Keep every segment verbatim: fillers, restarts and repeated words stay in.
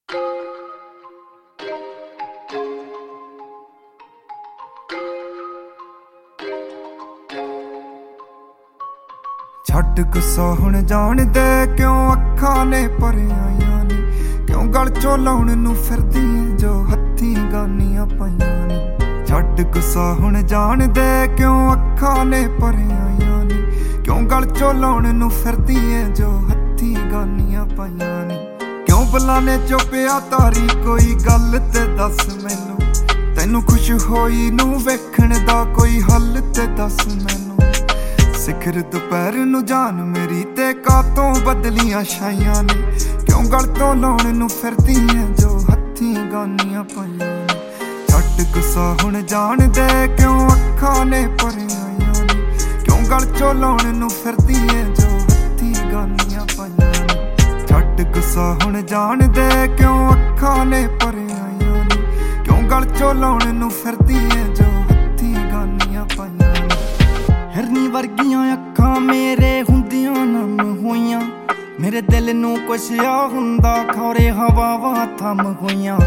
ਛੱਡ ਗੁੱਸਾ ਹੁਣ ਜਾਣ ਦੇ ਕਿਉਂ ਅੱਖਾਂ ਨੇ ਭਰਿਆਈਆਂ ਨੀ, ਕਿਉਂ ਗਲ ਚੋਂ ਲਾਉਣ ਨੂੰ ਫਿਰਦੀ ਏ ਜੋ ਹੱਥੀਂ ਗਾਨੀਆਂ ਪਾਈਆਂ ਨੀ। ਛੱਡ ਗੁੱਸਾ ਹੁਣ ਜਾਣ ਦੇ ਕਿਉਂ ਅੱਖਾਂ ਨੇ ਭਰਿਆਈਆਂ ਨੀ, ਕਿਉਂ ਗਲ ਚੋਂ ਲਾਉਣ ਨੂੰ ਫਿਰਦੀ ਏ ਜੋ ਹੱਥੀਂ ਗਾਨੀਆਂ ਪਾਈਆਂ ਨੀ। ਕਿਉਂ ਬੁਲਾਨੇ ਚੁੱਪਿਆ ਤਾਰੀ ਕੋਈ ਗੱਲ ਤੇ ਦੱਸ ਮੈਨੂੰ, ਤੈਨੂੰ ਖੁਸ਼ ਹੋਈ ਨੂੰ ਵੇਖਣ ਦਾ ਕੋਈ ਹੱਲ ਤੇ ਦੱਸ ਮੈਨੂੰ। ਸਿਖਰ ਦੁਪਹਿਰ ਨੂੰ ਜਾਨ ਮੇਰੀ ਤੇ ਕਾਤੋਂ ਬਦਲੀਆਂ ਛਾਈਆਂ ਨੇ, ਕਿਉਂ ਗਲ ਤੋਂ ਲਾਉਣ ਨੂੰ ਫਿਰਦੀ ਏ ਜੋ ਹੱਥੀਂ ਗਾਨੀਆਂ ਪਾਈਆਂ ਨੇ। ਛੱਡ ਗੁੱਸਾ ਹੁਣ ਜਾਣ ਦੇ ਕਿਉਂ ਅੱਖਾਂ ਨੇ ਭਰਿਆਈਆਂ ਨੇ, ਕਿਉਂ ਗਲ ਚੋਂ ਲਾਉਣ ਨੂੰ ਫਿਰਦੀ ਏ ਜੋ ਹੱਥੀਂ ਗਾਨੀਆਂ ਪਾਈਆਂ ਨੇ। ਛੱਡ ਗੁੱਸਾ ਹੁਣ ਜਾਣ ਦੇ ਕਿਉਂ ਅੱਖਾਂ ਨੇ ਭਰਿਆਈਆਂ ਨੇ, ਕਿਉਂ ਗਲ ਚੋਂ ਲਾਉਣ ਨੂੰ ਫਿਰਦੀ ਏ ਜੋ ਹੱਥੀਂ ਗਾਨੀਆਂ ਪਾਈਆਂ ਨੇ। ਹਿਰਨੀ ਵਰਗੀਆਂ ਅੱਖਾਂ ਮੇਰੇ ਹੁੰਦੀਆਂ ਨਮ ਹੋਈਆਂ, ਮੇਰੇ ਦਿਲ ਨੂੰ ਕੁਛ ਆ ਹੁੰਦਾ ਖੌਰੇ ਹਵਾਵਾਂ ਥੰਮ ਹੋਈਆਂ।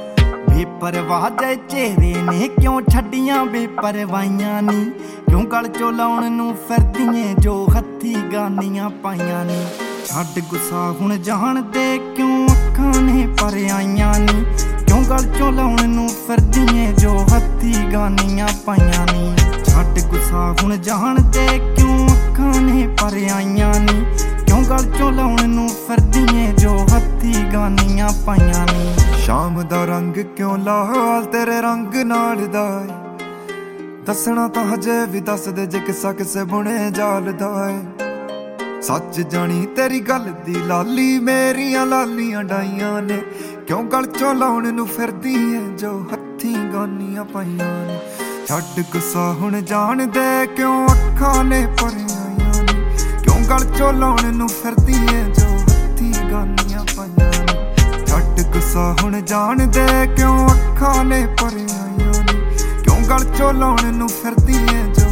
ਬੇਪਰਵਾਹ ਜੇ ਚਿਹਰੇ ਨੇ ਕਿਉਂ ਛੱਡੀਆਂ ਬੇਪਰਵਾਹੀਆਂ ਨੀ, ਕਿਉਂ ਗਲ ਚੋਂ ਲਾਉਣ ਨੂੰ ਫਿਰਦੀਆਂ ਜੋ ਹੱਥੀਂ ਗਾਨੀਆਂ ਪਾਈਆਂ ਨੀ। ਛੱਡ ਗੁੱਸਾ ਹੁਣ ਜਾਣ ਦੇ ਕਿਉਂ ਅੱਖਾਂ ਨੇ ਭਰਿਆਈਆਂ ਨੀ, ਕਿਉਂ ਗਲ ਚੋਂ ਲਾਉਣ ਨੂੰ ਫਿਰਦੀਆਂ ਜੋ ਹੱਥੀਂ ਗਾਨੀਆਂ ਪਾਈਆਂ ਨੀ। ਛੱਡ ਗੁੱਸਾ ਹੁਣ ਜਾਣ ਦੇ ਕਿਉਂ ਅੱਖਾਂ ਨੇ ਭਰਿਆਈਆਂ ਨੀ, ਕਿਉਂ ਗਲ ਚੋਂ ਲਾਉਣ ਨੂੰ ਫਿਰਦੀਆਂ ਜੋ ਹੱਥੀਂ ਗਾਨੀਆਂ ਪਾਈਆਂ ਨੀ। ਸ਼ਾਮ ਦਾ ਰੰਗ ਕਿਉਂ ਲਾਲ ਤੇਰੇ ਰੰਗ ਨਾਲ ਦਾ ਏ, ਦੱਸਣਾ ਤਾਂ ਹਜੇ ਵੀ ਦੱਸ ਦੇ ਜੇ ਕਿੱਸਾ ਕਿਸੇ ਬੁਣੇ ਜਾਲ ਦਾ ਏ। ਸੱਚ ਜਾਣੀ ਤੇਰੀ ਗੱਲ ਦੀ ਲਾਲੀ ਮੇਰੀਆਂ ਲਾਲੀਆਂ ਡਾਈਆਂ ਨੇ, ਕਿਉਂ ਗਲ ਚੋਂ ਲਾਉਣ ਨੂੰ ਫਿਰਦੀ ਏ ਜੋ ਹੱਥੀਂ ਗਾਨੀਆਂ ਪਾਈਆਂ ਨੇ। ਛੱਡ ਗੁੱਸਾ ਹੁਣ ਜਾਣ ਦੇ ਕਿਉਂ ਅੱਖਾਂ ਨੇ ਭਰਿਆਈਆਂ ਨੇ, ਕਿਉਂ ਗਲ ਚੋਂ ਲਾਉਣ ਨੂੰ ਫਿਰਦੀ ਏ ਜੋ ਹੱਥੀਂ ਗਾਨੀਆਂ ਪਾਈਆਂ ਨੇ। ਛੱਡ ਗੁੱਸਾ ਹੁਣ ਜਾਣ ਦੇ ਕਿਉਂ ਅੱਖਾਂ ਨੇ ਭਰਿਆਈਆਂ ਨੇ, ਕਿਉਂ ਗਲ ਚੋਂ ਲਾਉਣ ਨੂੰ ਫਿਰਦੀ ਏ ਜੋ